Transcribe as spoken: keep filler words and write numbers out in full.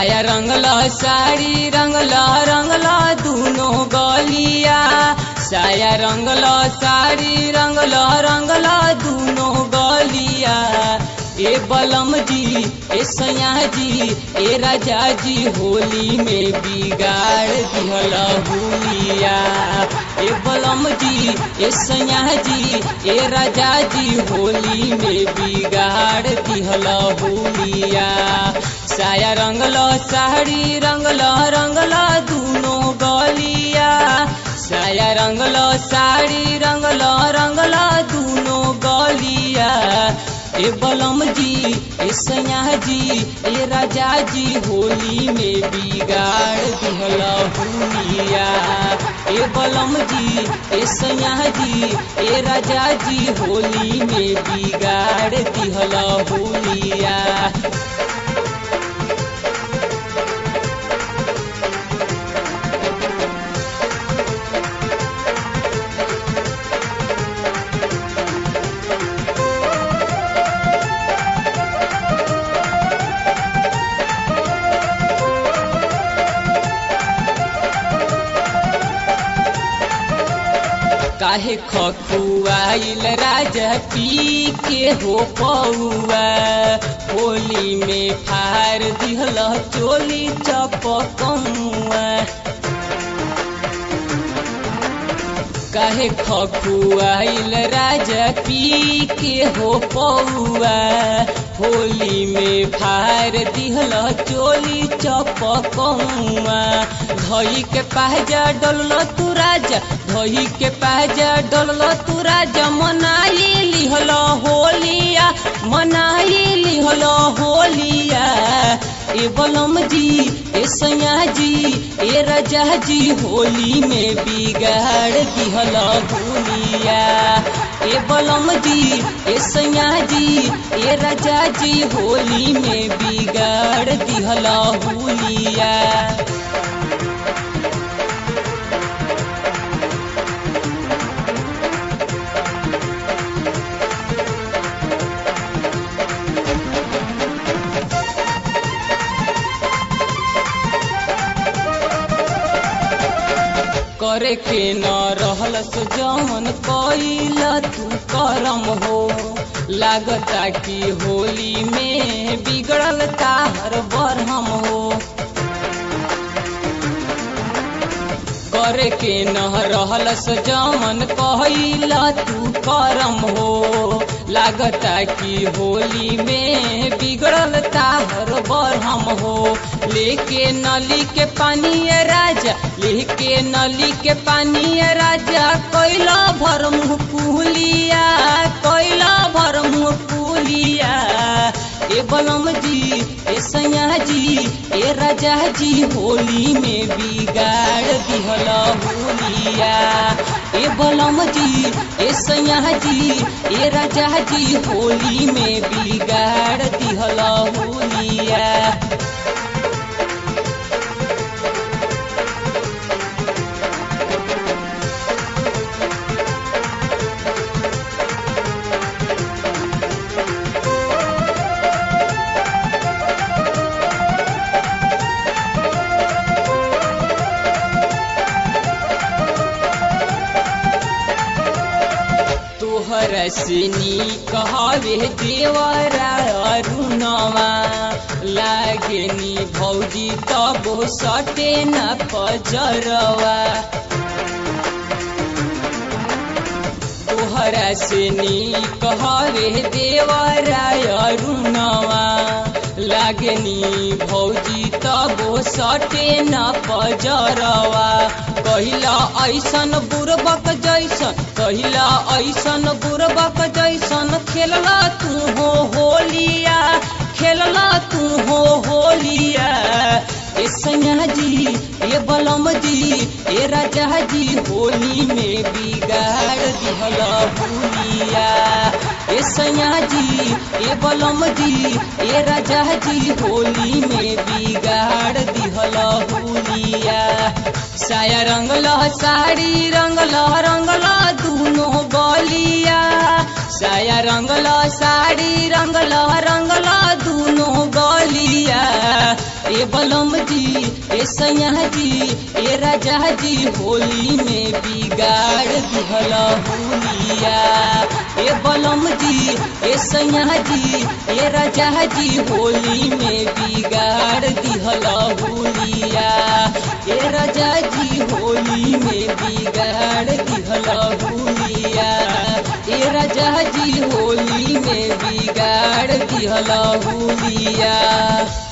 साया रंगला साड़ी रंगला रंगला दूनो गलिया साया रंगला साड़ी रंगला रंगला दूनो गलिया ए बलम जी ए सैया जी ए राजा जी होली में बिगाड़ दिहला हुलिया ए बलम जी ए सैया जी ए राजा जी होली में बिगाड़ दिहला हुलिया साया रंगला साड़ी रंगला रंगला दूनो गलिया साया रंगला साड़ी रंगला रंगला दूनो गलिया ए बलम जी ए सैया जी ए राजा जी होली में बिगाड़ दिहला हुलिया ए बलम जी ए सैया जी ए राजा जी होली में बिगाड़ दिहला हुलिया। काहे खकुआइल राजा पी के हो पौआ होली में फार दिहल चोली चपकमुआ काहे खकुआइल राजा पी के हो पौआ होली में फार दिहल चोली चपकमुआ धई के पहजा डोल तू राजा धई के पहजा डोल तू राजा मनाई लिहल होलिया मनाई लिहल होलिया ए बलम जी ए सैया जी ए राजा जी होली में बिगाड़ दिहल होलिया ए बलम जी ए सैया जी ए राजा जी होली में बिगाड़ दिहल होलिया। करे के न रहल जमन कइला तू करम हो लागता कि होली में बिगड़ल ताहर बरहम हो करे के न रहल जमन कइला तू करम हो लागता कि होली में बिगड़ल ताहर बरहम हो लेके नली के पानी राजा लेके नली के पानी राजा कोयला भर मुँह पुलिया कोयला भर मुँह पुलिया ए बलम जी ए सैया जी ए राजा जी होली में बिगाड़ दिहल होलिया ए बलम जी ए सैया जी ए राजा जी होली में बिगाड़ दिहल होलिया। रसनी कहवे देवरा अरुणवा लागनी भौजी तबो सटे न पजरवा तोहरा से नी कहवे देवरा अरुणवा लागनी भौजी तबो सटे न पजरवा कहिला ऐसन बुरबक जैसन कहिला ऐसन बुरबक जैसन खेलला तू हो होलिया खेलला तू हो होलिया ए सैया जी ए बलम जी ए राजा जी होली में बिगाड़ दिहल होलिया ए सैया जी ए बलम जी ए राजा जी होली में बिगाड़ दिहल होलिया साया रंगला साड़ी रंगला रंगला दूनो गलिया साया रंगला साड़ी रंगला रंगला दूनो गलिया ए बलम जी ए सैया जी ए राजा जी होली में बिगाड़ दिहला हुलिया। ए बलम जी ए सैया जी ए राजा जी होली में बिगाड़ दिहला हुलिया। ए राजा जी होली में बिगाड़ दिहला हुलिया। ए राजा जी होली में बिगाड़ दिहला हुलिया।